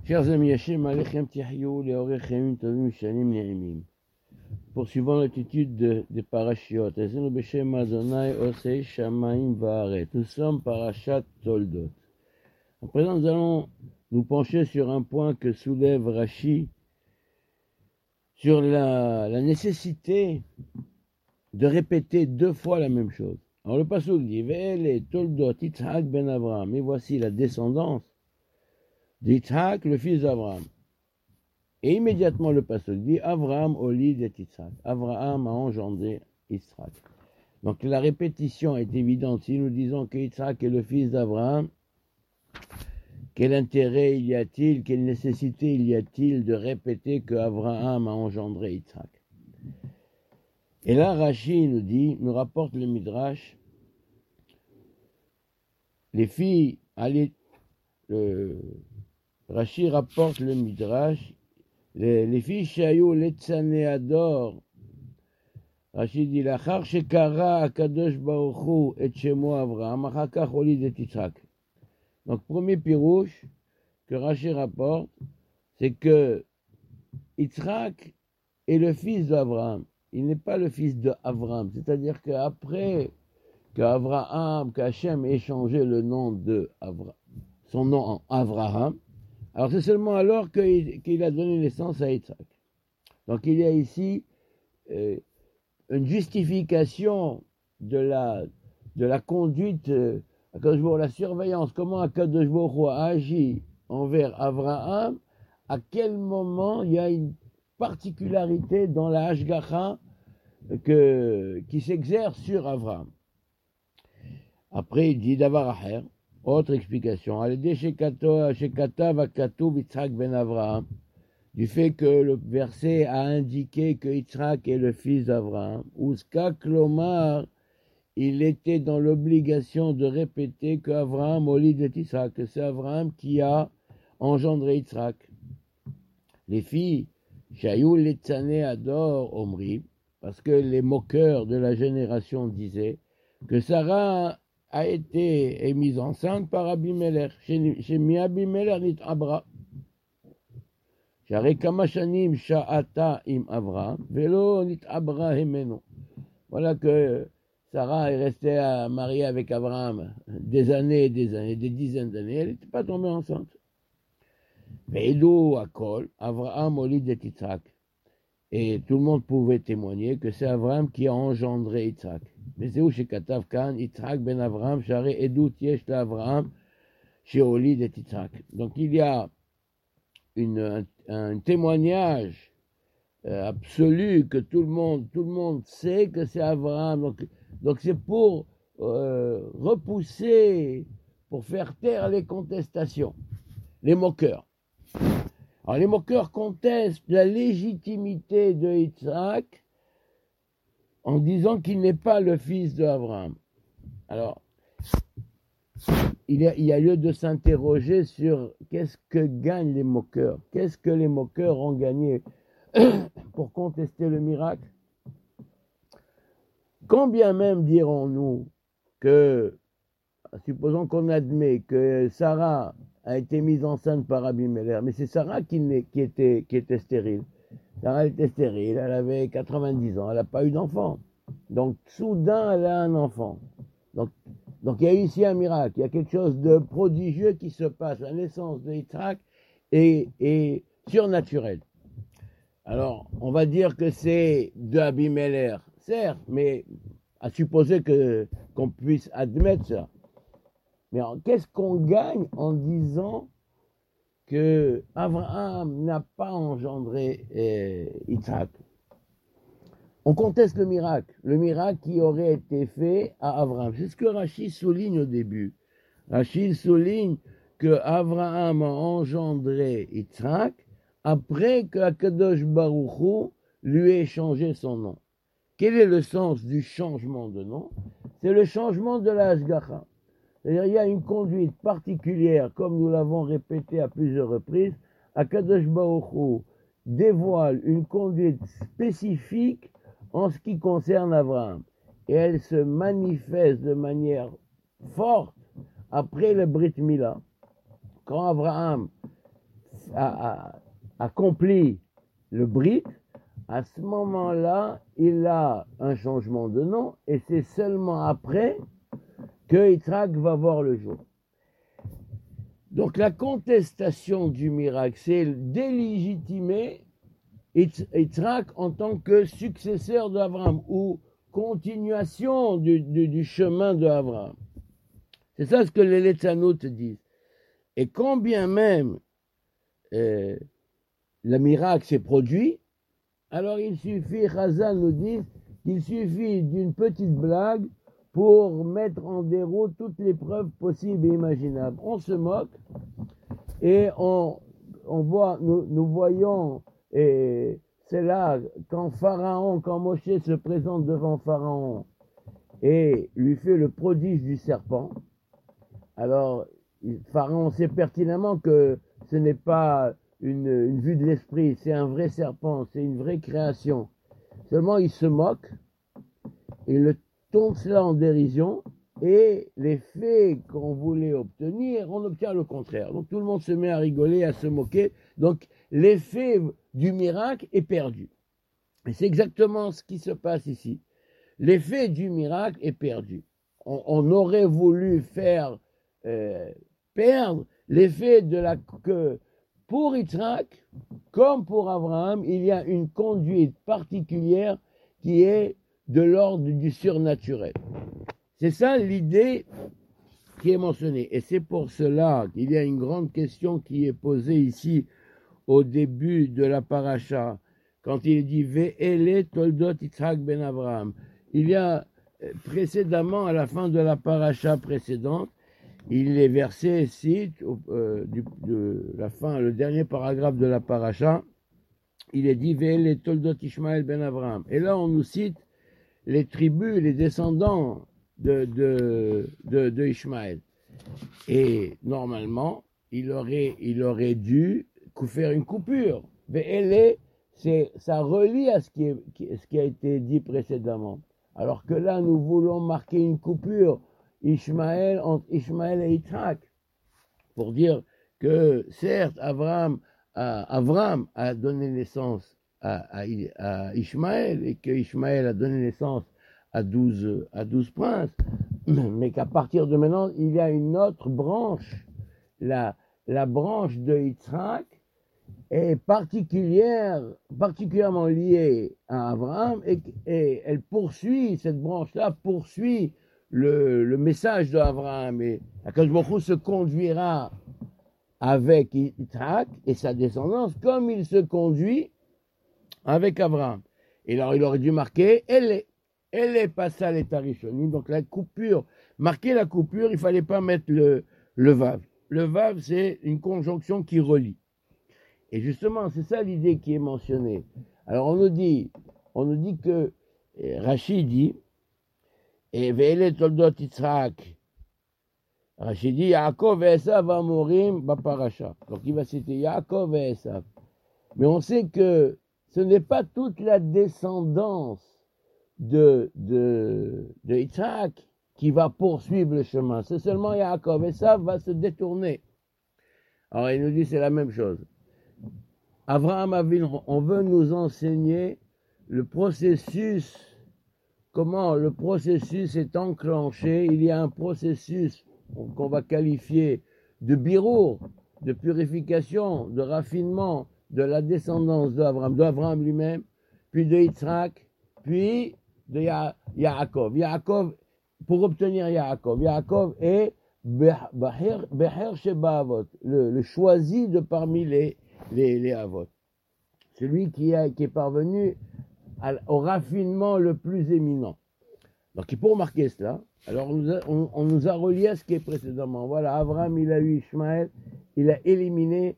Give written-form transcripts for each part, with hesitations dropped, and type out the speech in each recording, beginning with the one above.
Chers amis, Hachem Alechem Tihyou, les Orechem Tovim Shanim Ne'imim. Poursuivons l'étude des parashiot. Ezenu Beshem Adonai Osei Shamaim Va'aret. Nous sommes parashat Toldot. À présent, nous allons nous pencher sur un point que soulève Rashi, sur la nécessité de répéter deux fois la même chose. Alors le pasuk dit Ve'ele Toldot Yitzhak ben Avraham. Et voici la descendance d'Yitzhak, le fils d'Abraham. Et immédiatement le pasuk dit Avraham olid et Yitzhak. Avraham a engendré Yitzhak. Donc la répétition est évidente. Si nous disons que Yitzhak est le fils d'Avraham, quel intérêt il y a-t-il, quelle nécessité il y a-t-il de répéter que Avraham a engendré Yitzhak? Et là, Rashi nous rapporte le Midrash, les filles, Rashi rapporte le Midrash, les filles Shayou Letzaneador, Rashi dit Lachar Shekara Akadosh Baruch Hu et Shemo Avraham, Achakach Olid et Yitzhak. Donc, premier pirouche que Rashi rapporte, c'est que Yitzhak est le fils d'Avraham. Il n'est pas le fils d'Avraham. C'est-à-dire qu'après qu'Hachem ait changé le nom de son nom en Avraham, alors c'est seulement alors qu'il a donné naissance à Yitzhak. Donc il y a ici une justification de la conduite, la surveillance, comment Akadosh Baruch Hu a agi envers Avraham, à quel moment il y a une particularité dans la Hashgacha qui s'exerce sur Avraham. Après il dit Davar Acher, autre explication, du fait que le verset a indiqué que Yitzhak est le fils d'Avraham, Uska Klomar, il était dans l'obligation de répéter que Avraham olid et Yitzhak, que c'est Avraham qui a engendré Yitzhak. Les filles, Shayou Letzane Ador Omri, parce que les moqueurs de la génération disaient que Sarah a été mise enceinte par Abimelech. Chez mi Abimelech nit Abra. J'arrête Kamashanim Sha'ata im Avra, Velo nit Abra Hemeno. Voilà que Sarah est restée mariée avec Abraham des années et des années, des dizaines d'années. Elle n'était pas tombée enceinte. Ve'edu Akol, Avraham olid et Yitzhak. Et tout le monde pouvait témoigner que c'est Avraham qui a engendré Yitzhak. Mais c'est où chez Katav Kan, Yitzhak ben Avraham, Share Edut Yesh la Avraham, chez Olid et Yitzhak. Donc il y a un témoignage absolu que tout le monde sait que c'est Avraham. Donc c'est pour repousser, pour faire taire les contestations, les moqueurs. Alors les moqueurs contestent la légitimité de Yitzhak en disant qu'il n'est pas le fils d'Avraham. Alors, il y a lieu de s'interroger sur qu'est-ce que gagnent les moqueurs, qu'est-ce que les moqueurs ont gagné pour contester le miracle. Combien même dirons-nous que, supposons qu'on admet que Sarah a été mise enceinte par Abimelech, mais c'est Sarah qui était stérile. Sarah était stérile, elle avait 90 ans, elle n'a pas eu d'enfant. Donc, soudain, elle a un enfant. Donc il y a eu ici un miracle, il y a quelque chose de prodigieux qui se passe. La naissance de Yitzhak est surnaturelle. Alors, on va dire que c'est de Abimelech, certes, mais à supposer qu'on puisse admettre ça. Mais qu'est-ce qu'on gagne en disant que Avraham n'a pas engendré Yitzhak? On conteste le miracle qui aurait été fait à Avraham. C'est ce que Rashi souligne au début. Rashi souligne que Avraham a engendré Yitzhak après que Akadosh Baruch Hu lui ait changé son nom. Quel est le sens du changement de nom? C'est le changement de la Hashgacha. C'est-à-dire, il y a une conduite particulière, comme nous l'avons répété à plusieurs reprises. Akadosh Baruch Hu dévoile une conduite spécifique en ce qui concerne Avraham. Et elle se manifeste de manière forte après le Brit Mila. Quand Avraham accomplit le brit, à ce moment-là, il a un changement de nom, et c'est seulement après que Yitzhak va voir le jour. Donc la contestation du miracle, c'est délégitimer Yitzhak en tant que successeur d'Abraham, ou continuation du chemin d'Abraham. C'est ça ce que les Letzanout disent. Et quand bien même le miracle s'est produit, alors il suffit, Chazal nous dit, il suffit d'une petite blague pour mettre en déroute toutes les preuves possibles et imaginables. On se moque et on voit, nous voyons, et c'est là quand Moshe se présente devant Pharaon et lui fait le prodige du serpent, alors Pharaon sait pertinemment que ce n'est pas une vue de l'esprit, c'est un vrai serpent, c'est une vraie création. Seulement il se moque, il le tourne cela en dérision, et l'effet qu'on voulait obtenir, on obtient le contraire. Donc tout le monde se met à rigoler, à se moquer. Donc l'effet du miracle est perdu. Et c'est exactement ce qui se passe ici. L'effet du miracle est perdu. On aurait voulu faire perdre l'effet de que pour Yitzhak, comme pour Abraham, il y a une conduite particulière qui est de l'ordre du surnaturel. C'est ça l'idée qui est mentionnée. Et c'est pour cela qu'il y a une grande question qui est posée ici au début de la paracha, quand il dit Ve'ele toldot Yitzhak ben Abraham. Il y a précédemment, à la fin de la paracha précédente, il est versé ici, de la fin, le dernier paragraphe de la paracha, il est dit Ve'ele toldot Ishmael ben Abraham. Et là, on nous cite les tribus, les descendants de Ishmaël. Et normalement, il aurait dû faire une coupure. Mais ça relie à ce qui a été dit précédemment. Alors que là, nous voulons marquer une coupure entre Ishmaël et Yitzhak, pour dire que certes, Abraham a donné naissance à Ishmaël, et que Ishmaël a donné naissance à 12 princes, mais qu'à partir de maintenant, il y a une autre branche, la branche de Yitzhak est particulièrement liée à Abraham, et elle poursuit, cette branche-là poursuit le message d'Abraham, et Akadosh Baruch Hu se conduira avec Yitzhak et sa descendance comme il se conduit avec Abraham. Et alors il aurait dû marquer elle est passée à l'état rishonim, donc la coupure, marquer la coupure, il fallait pas mettre le vav. Le vav, c'est une conjonction qui relie. Et justement, c'est ça l'idée qui est mentionnée. Alors on nous dit que Rashi dit et Ve'ele toldot Yitzhak. Rashi dit Yaakov et Esav amorim b'parasha. Donc il va citer Yaakov et Esav. Mais on sait que ce n'est pas toute la descendance de Yitzhak qui va poursuivre le chemin. C'est seulement Yaakov. Et ça va se détourner. Alors il nous dit c'est la même chose. Abraham Avinu, on veut nous enseigner le processus, comment le processus est enclenché. Il y a un processus qu'on va qualifier de birour, de purification, de raffinement de la descendance d'Abraham lui-même, puis de Yitzhak, puis de Yaakov. Yaakov, pour obtenir Yaakov est Beher Sheba Avot, le choisi de parmi les Avot. Celui qui est parvenu au raffinement le plus éminent. Donc pour marquer cela, alors on nous a relié à ce qui est précédemment. Voilà, Abraham, il a eu Ishmaël, il a éliminé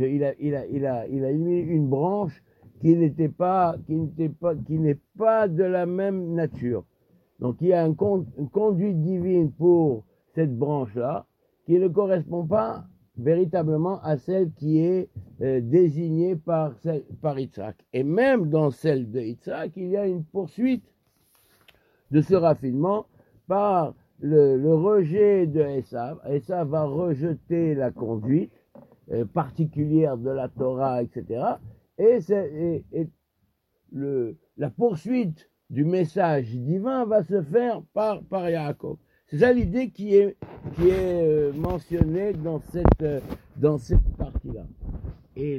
une branche qui n'est pas de la même nature. Donc il y a une conduite divine pour cette branche-là qui ne correspond pas véritablement à celle qui est désignée par Yitzhak. Et même dans celle de Yitzhak, il y a une poursuite de ce raffinement par le rejet de Esav. Esav va rejeter la conduite particulière de la Torah, etc. Et la poursuite du message divin va se faire par Yaakov. C'est ça l'idée qui est mentionnée dans cette partie-là. Et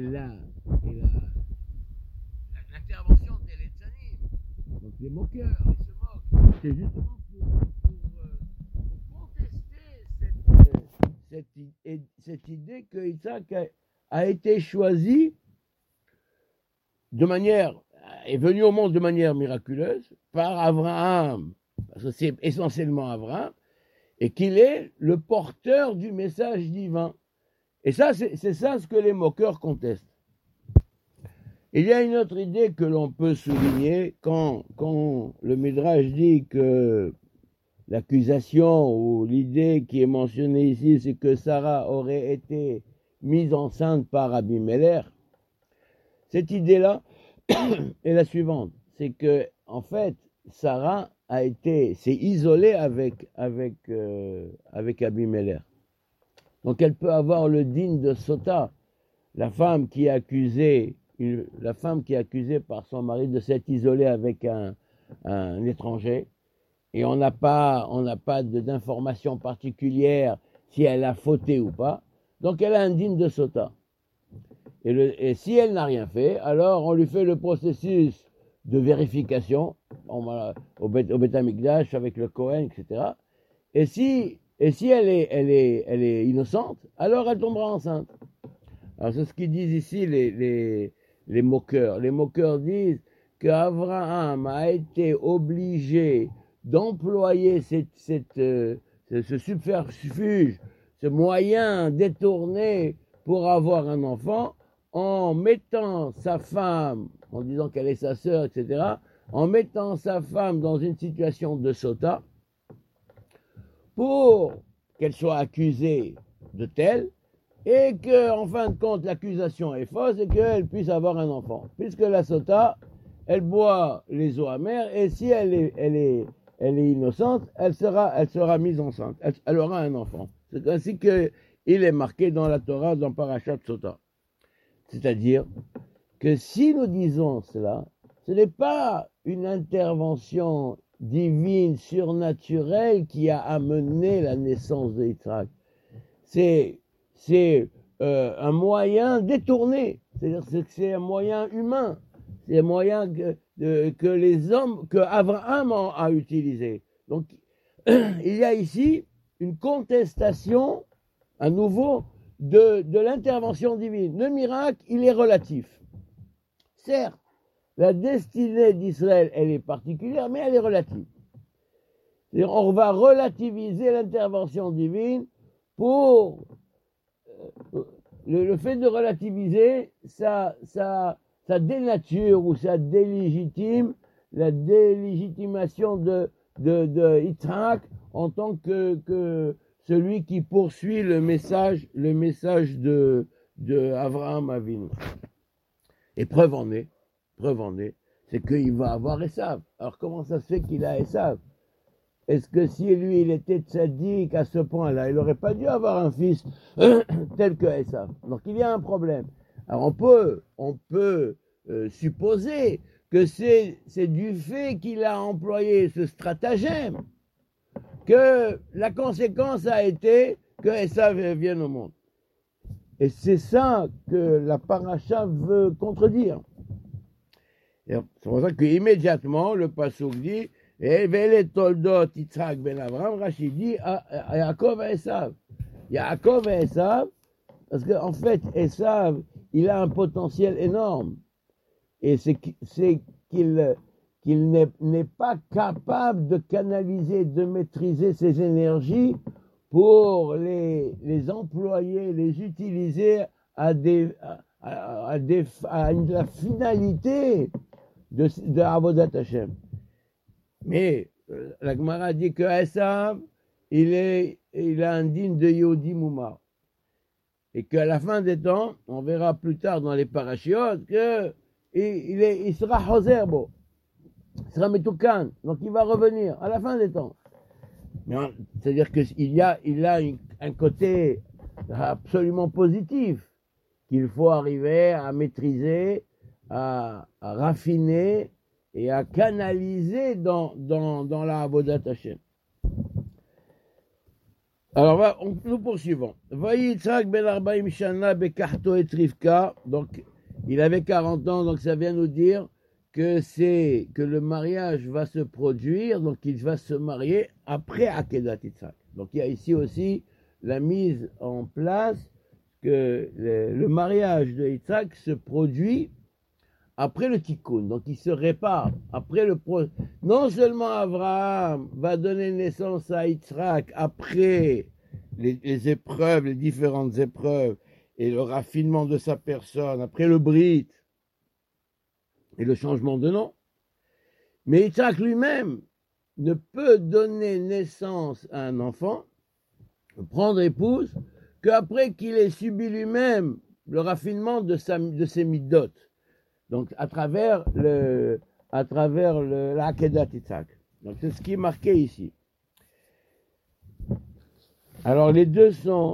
l'intervention des Letzanim, donc les moqueurs, ils se moquent, c'est justement pour contester cette idée que Isaac a été choisi est venu au monde de manière miraculeuse par Abraham, parce que c'est essentiellement Abraham, et qu'il est le porteur du message divin. Et ça, c'est ça ce que les moqueurs contestent. Il y a une autre idée que l'on peut souligner quand le Midrash dit que l'accusation ou l'idée qui est mentionnée ici, c'est que Sarah aurait été mise enceinte par Abimelech. Cette idée-là est la suivante, c'est que en fait Sarah s'est isolée avec Abimelech. Donc elle peut avoir le digne de Sota, la femme qui est accusée par son mari de s'être isolée avec un étranger, et on n'a pas d'informations particulières si elle a fauté ou pas. Donc elle a un digne de Sota. Et si elle n'a rien fait, alors on lui fait le processus de vérification au Beth Amikdash avec le Kohen, etc. Et si elle est innocente, alors elle tombera enceinte. Alors c'est ce qu'ils disent ici les moqueurs. Les moqueurs disent qu'Abraham a été obligé d'employer ce subterfuge, ce moyen détourné pour avoir un enfant, en mettant sa femme, en disant qu'elle est sa sœur, etc., en mettant sa femme dans une situation de sota, pour qu'elle soit accusée de tel, et qu'en fin de compte, l'accusation est fausse, et qu'elle puisse avoir un enfant. Puisque la sota, elle boit les eaux amères, et si elle est innocente, elle sera mise enceinte, elle aura un enfant. C'est ainsi qu'il est marqué dans la Torah, dans Parashat Sota. C'est-à-dire que si nous disons cela, ce n'est pas une intervention divine, surnaturelle qui a amené la naissance de Yitzhak. C'est un moyen détourné, c'est-à-dire que c'est un moyen humain, c'est un moyen que Abraham a utilisé. Donc il y a ici une contestation à nouveau de l'intervention divine. Le miracle, il est relatif. Certes, la destinée d'Israël, elle est particulière, mais elle est relative. C'est-à-dire, on va relativiser l'intervention divine pour... Le fait de relativiser, ça dénature ou ça délégitime la délégitimation de Yitzhak en tant que celui qui poursuit le message de Avraham Avinu. Et preuve en est, c'est qu'il va avoir Esav. Alors comment ça se fait qu'il a Esav? Est-ce que si lui il était tzaddik à ce point-là, il n'aurait pas dû avoir un fils tel que Esav? Donc il y a un problème. Alors on peut supposer que c'est du fait qu'il a employé ce stratagème que la conséquence a été que Esav vienne au monde. Et c'est ça que la paracha veut contredire. C'est pour ça qu'immédiatement, le pasuk dit « Vele toldot Yitzhak ben Avraham », Rashi dit à Yaakov et Esav. Yaakov et Esav, parce qu'en fait, Esav, il a un potentiel énorme. Et c'est qu'il n'est pas capable de canaliser, de maîtriser ses énergies pour les employer, les utiliser à la finalité de Avodat Hashem. Mais la Gemara dit que Esav, il a un digne de Yehudi Moumar. Et qu'à la fin des temps, on verra plus tard dans les parachiotes qu'il sera Hozerbo. Il sera Metoukan, donc il va revenir à la fin des temps. C'est-à-dire qu'il a un côté absolument positif qu'il faut arriver à maîtriser, à raffiner et à canaliser dans la Avodat Hashem. Alors, nous poursuivons. Vayi Yitzhak ben Arbaim Shana bekarto et Rivka. Donc, il avait 40 ans, donc ça vient nous dire que le mariage va se produire, donc il va se marier après Akedat Yitzhak. Donc, il y a ici aussi la mise en place que le mariage de Yitzhak se produit après le tikkun, donc il se répare après non seulement Abraham va donner naissance à Yitzhak après les épreuves, les différentes épreuves et le raffinement de sa personne, après le brit et le changement de nom, mais Yitzhak lui-même ne peut donner naissance à un enfant, prendre épouse, qu'après qu'il ait subi lui-même le raffinement de ses midot. Donc, à travers la Akedat Yitzhak. Donc, c'est ce qui est marqué ici. Alors, les deux,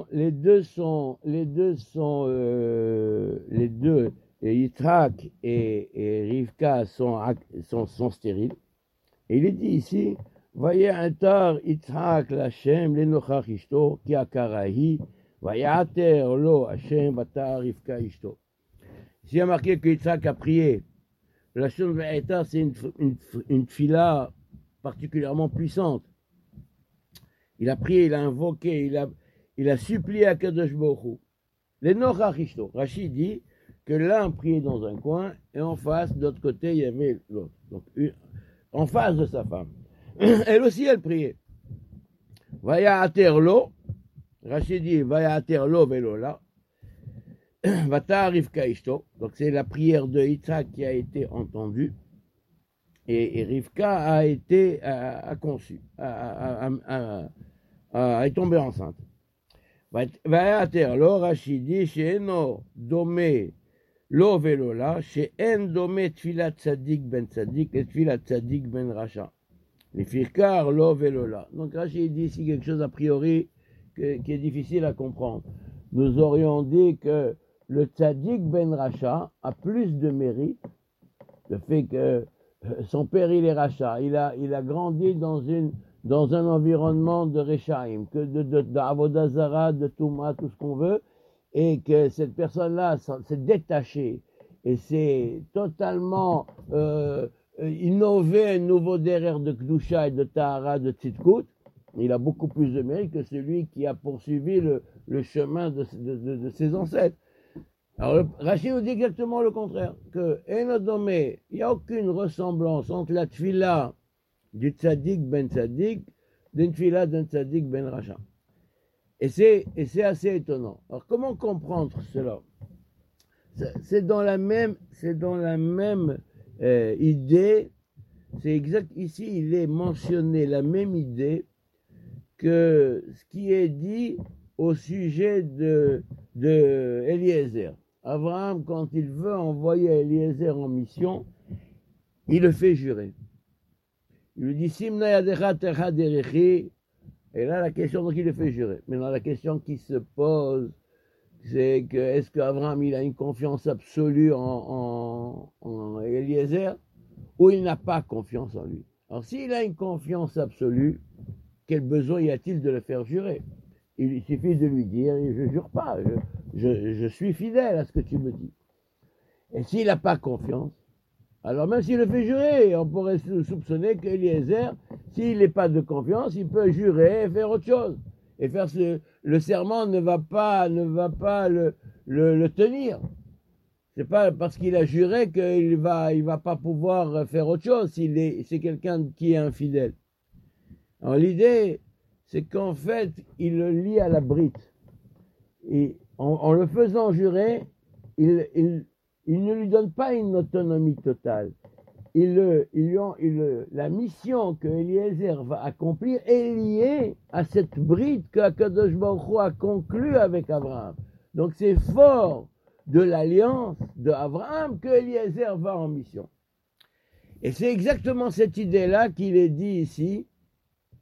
Yitzhak et Rivka sont stériles. Et il est dit ici, voyez un tar Yitzhak l'Hashem, l'Enochach Ishto, ki akarahi, vayater lo Hashem, batar Rivka Ishto. Ici, il y a marqué que Yitzhak a prié. La chose de c'est une fila particulièrement puissante. Il a prié, il a invoqué, il a supplié à Kadosh Baruch Hu. Les Nochach Ishto. Rachid dit que l'un priait dans un coin et en face, de l'autre côté, il y avait l'autre. Donc, en face de sa femme. Elle aussi, elle priait. Vaya aterlo. Rachid dit Vaya aterlo velola. Vata Rivka Ishto, donc c'est la prière de Yitzhak qui a été entendue, et Rivka a conçu, est tombée enceinte. Vayater lo Rachidi she'eno dome lo velola she'en dome tfilat tzadik ben tzadik et tfilat tzadik ben racha. Les firkar lo velola. Donc Rachid dit ici quelque chose a priori qui est difficile à comprendre. Nous aurions dit que le tzaddik ben Racha a plus de mérite, le fait que son père il est Racha, il a grandi dans un environnement de Rechaim, que d'Avodah Zara, de Touma, tout ce qu'on veut, et que cette personne-là s'est détachée et s'est totalement innové un nouveau derrière de Kdusha et de Tahara, de Tzidkut. Il a beaucoup plus de mérite que celui qui a poursuivi le chemin de ses ancêtres. Alors, Rachid nous dit exactement le contraire, que Enodomé, il n'y a aucune ressemblance entre la tfila du tzaddik ben tzaddik d'une tfila d'un tzaddik ben racha. Et c'est assez étonnant. Alors, comment comprendre cela? C'est dans la même idée, c'est exact, ici il est mentionné la même idée que ce qui est dit au sujet de Eliezer. Abraham, quand il veut envoyer Eliezer en mission, il le fait jurer. Il lui dit Simna yadecha terha derechi. Et là, la question, donc il le fait jurer. Maintenant, la question qui se pose, c'est que est-ce qu'Abraham il a une confiance absolue en Eliezer ou il n'a pas confiance en lui? Alors, s'il a une confiance absolue, quel besoin y a-t-il de le faire jurer? Il suffit de lui dire, je jure pas, je suis fidèle à ce que tu me dis. Et s'il n'a pas confiance, alors même s'il le fait jurer, on pourrait soupçonner qu'Eliezer, s'il n'est pas de confiance, il peut jurer et faire autre chose. Et faire le serment ne va pas le tenir. C'est pas parce qu'il a juré qu'il va pas pouvoir faire autre chose c'est quelqu'un qui est infidèle. Alors l'idée, c'est qu'en fait, il le lie à la brite. Et en le faisant jurer, il ne lui donne pas une autonomie totale. La mission que Eliezer va accomplir est liée à cette brite qu'Akadosh Baruch Hu a conclue avec Abraham. Donc c'est fort de l'alliance d'Abraham que Eliezer va en mission. Et c'est exactement cette idée-là qu'il est dit ici,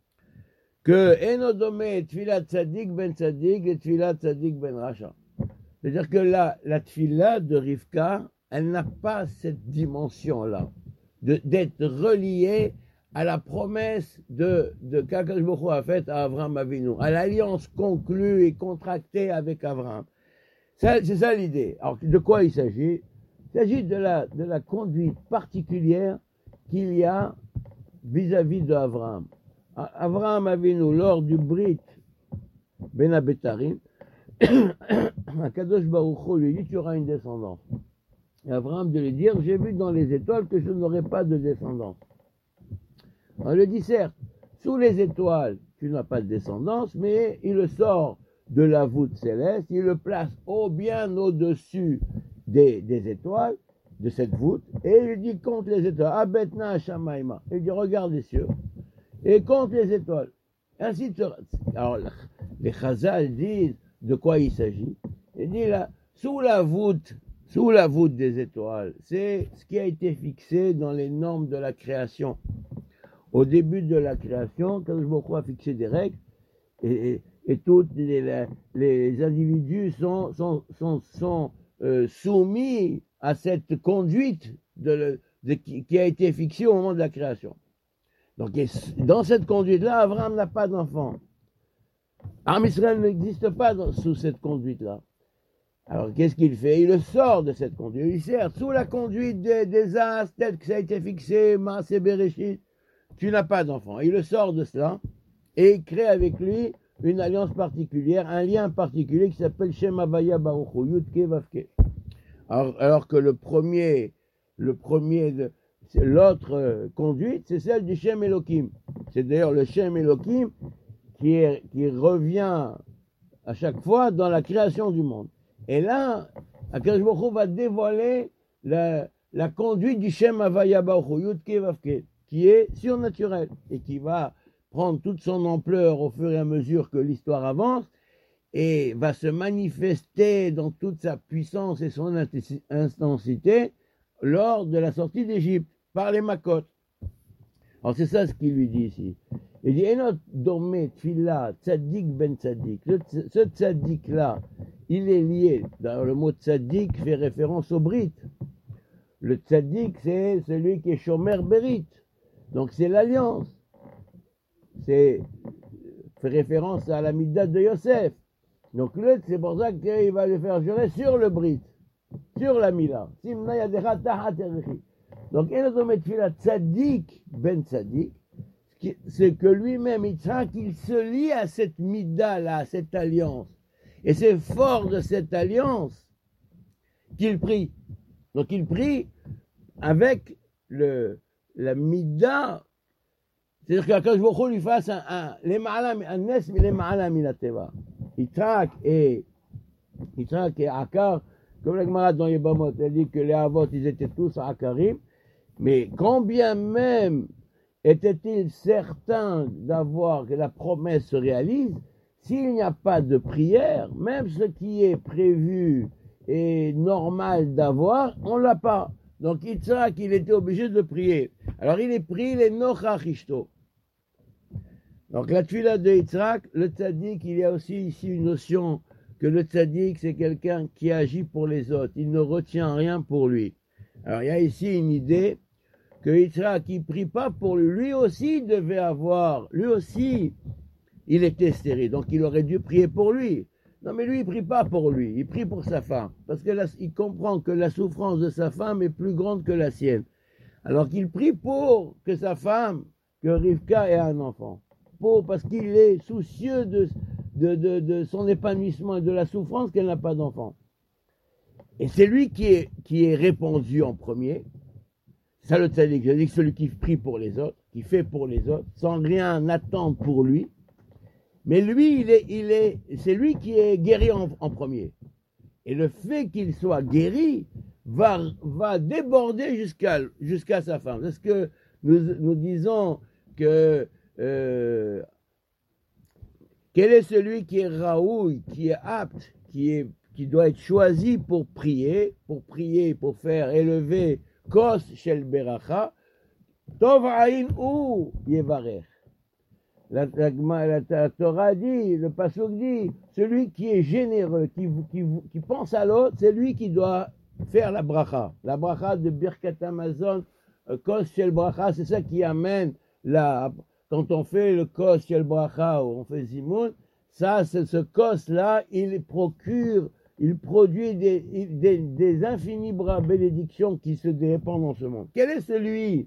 que Enodome Tfilat Tzadik ben Tzadik et Tfilat Tzadik ben Racha. C'est-à-dire que la tfila de Rivka, elle n'a pas cette dimension-là, d'être reliée à la promesse qu'Akadosh Baruch Hu a faite à Avraham Avinu, à l'alliance conclue et contractée avec Avraham. C'est ça l'idée. Alors, de quoi il s'agit? Il s'agit de la conduite particulière qu'il y a vis-à-vis d'Avraham. Avraham Avinu, lors du Brit Ben Abetarim, Akadosh Baruch Hu lui dit, tu auras une descendance. Et Avraham de lui dire, j'ai vu dans les étoiles que je n'aurai pas de descendance. On lui dit, certes, sous les étoiles, tu n'as pas de descendance, mais il le sort de la voûte céleste, il le place bien au-dessus des étoiles, de cette voûte, et il lui dit, compte les étoiles, Abetna Shamaima. Il dit, regarde les cieux, et compte les étoiles. Ainsi, alors, les Chazal disent de quoi il s'agit. Il dit là, sous la voûte des étoiles, c'est ce qui a été fixé dans les normes de la création. Au début de la création, Kadosh Baruch Hu a fixé des règles, et tous les individus sont soumis à cette conduite qui a été fixée au moment de la création. Donc, dans cette conduite-là, Abraham n'a pas d'enfant. Am Israël n'existe pas sous cette conduite-là. Alors, qu'est-ce qu'il fait? Il le sort de cette conduite. Il sert sous la conduite des astres, tel que ça a été fixé, Maaseh Bereshit. Tu n'as pas d'enfant. Il le sort de cela et il crée avec lui une alliance particulière, un lien particulier qui s'appelle Shem Havaya Baruch Hu, Yudke Vavke. Alors que l'autre conduite, c'est celle du Shem Elohim. C'est d'ailleurs le Shem Elohim qui revient à chaque fois dans la création du monde. Et là, Akadosh Baruch Hu va dévoiler la conduite du Shem Havaya Baruch Hu, Yudke Vavke, qui est surnaturelle et qui va prendre toute son ampleur au fur et à mesure que l'histoire avance et va se manifester dans toute sa puissance et son intensité lors de la sortie d'Égypte par les Makot. Alors c'est ça ce qu'il lui dit ici. Il dit, Enot Domé Tfila Tzadik Ben Tzadik. Ce Tzadik-là, il est lié. D'ailleurs, le mot Tzadik fait référence au Brit. Le Tzadik, c'est celui qui est Shomer Berit. Donc c'est l'alliance. C'est fait référence à la Midah de Yosef. Donc c'est pour ça qu'il va le faire jurer sur le Brit, sur la Mila. Simna Yadecha Tahat Erechi. Donc Enot Domé Tfila Tzadik Ben Tzadik, c'est que lui-même, Yitzhak, il se lie à cette Midah-là, à cette alliance. Et c'est fort de cette alliance qu'il prie. Donc il prie avec la Midah, c'est-à-dire qu'Akadosh Baruch Hu lui fasse un nes mais les ma'ala minateva. Yitzhak et Akar, comme la Gemara dans Yebamot, elle dit que les Avot, ils étaient tous à Akarim, mais combien même était-il certain d'avoir que la promesse se réalise, s'il n'y a pas de prière, même ce qui est prévu et normal d'avoir, on ne l'a pas. Donc Yitzhak, il était obligé de prier. Alors il est pris les Nochach Ishto. Donc la tfila de Yitzhak, le tzaddik, il y a aussi ici une notion que le tzaddik, c'est quelqu'un qui agit pour les autres. Il ne retient rien pour lui. Alors il y a ici une idée que Yitzhak, il ne prie pas pour lui. Lui aussi devait avoir, lui aussi, il était stérile. Donc il aurait dû prier pour lui. Non, mais lui, il ne prie pas pour lui, il prie pour sa femme. Parce que il comprend que la souffrance de sa femme est plus grande que la sienne. Alors qu'il prie pour que sa femme, que Rivka ait un enfant. Parce qu'il est soucieux de son épanouissement et de la souffrance qu'elle n'a pas d'enfant. Et c'est lui qui est répondu en premier. Ça le tzaddik, c'est celui qui prie pour les autres, qui fait pour les autres, sans rien attendre pour lui. Mais lui, c'est lui qui est guéri en premier. Et le fait qu'il soit guéri va déborder jusqu'à sa femme. Parce que nous disons que quel est celui qui est raoui, qui est apte, qui doit être choisi pour prier, pour faire élever Kos Shel Beracha, Tov Aïn ou Yevarech. La Torah dit, le pasuk dit, celui qui est généreux, qui pense à l'autre, c'est lui qui doit faire la bracha. La bracha de Birkat Hamazon, Kos Shel Bracha, c'est ça qui amène quand on fait le Kos Shel Bracha ou on fait Zimoun, ça, c'est ce Kos-là, il produit des infinies bénédictions qui se répandent dans ce monde. Quel est celui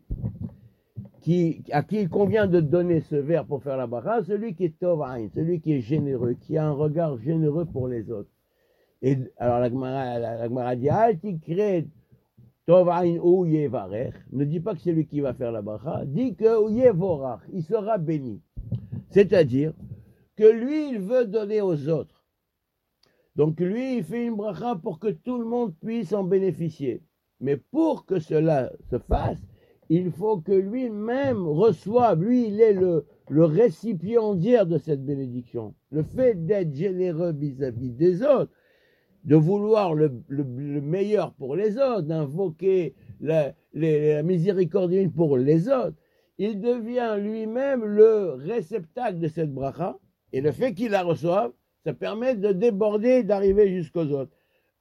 à qui il convient de donner ce verre pour faire la bracha? Celui qui est Tovain, celui qui est généreux, qui a un regard généreux pour les autres. Et alors la Gemara dit, Altikre Tovain ou Yevarech, ne dis pas que c'est lui qui va faire la bracha, dis que Yevorach, il sera béni. C'est-à-dire que lui, il veut donner aux autres. Donc lui, il fait une bracha pour que tout le monde puisse en bénéficier. Mais pour que cela se fasse, il faut que lui-même reçoive, lui, il est le récipiendaire de cette bénédiction. Le fait d'être généreux vis-à-vis des autres, de vouloir le meilleur pour les autres, d'invoquer la miséricorde divine pour les autres, il devient lui-même le réceptacle de cette bracha, et le fait qu'il la reçoive, ça permet de déborder, d'arriver jusqu'aux autres.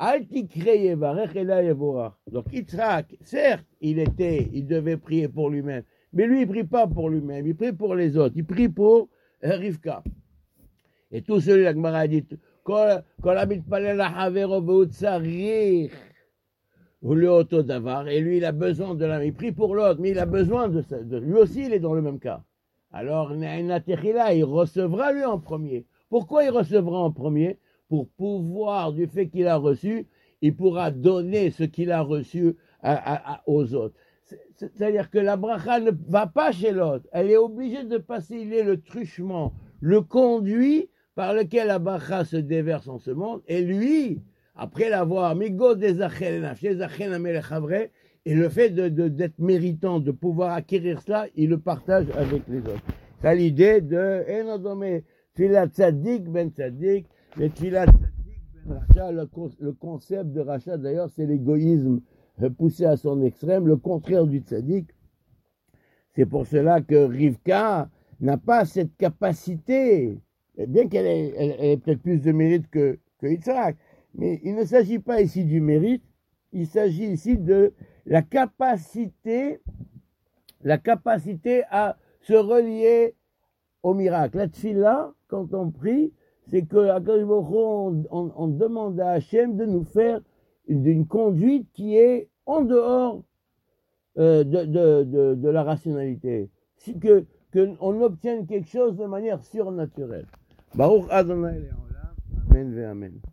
Donc Yitzhak, certes, il devait prier pour lui-même, mais lui, il ne prie pas pour lui-même, il prie pour les autres, il prie pour Rivka. Et tout celui, la Gemara dit, et lui, il a besoin il prie pour l'autre, mais il a besoin de lui aussi, il est dans le même cas. Alors, il recevra lui en premier. Pourquoi il recevra en premier? Pour pouvoir, du fait qu'il a reçu, il pourra donner ce qu'il a reçu aux autres. C'est-à-dire que la bracha ne va pas chez l'autre. Elle est obligée de passer, il est le truchement, le conduit par lequel la bracha se déverse en ce monde. Et lui, après l'avoir, et le fait d'être méritant, de pouvoir acquérir cela, il le partage avec les autres. C'est l'idée de Enodome Tfilat Tzadik Ben Tzadik, le Tfilat Tzadik Ben Racha, le concept de Racha d'ailleurs, c'est l'égoïsme poussé à son extrême, le contraire du Tzadik. C'est pour cela que Rivka n'a pas cette capacité, bien qu'elle ait peut-être plus de mérite que Yitzhak, mais il ne s'agit pas ici du mérite, il s'agit ici de la capacité à se relier au miracle. La tfila, quand on prie, c'est que on demande à Hachem de nous faire une conduite qui est en dehors de la rationalité. Qu'on obtienne quelque chose de manière surnaturelle. Baruch Adonai Le'olam. Amen ve Amen.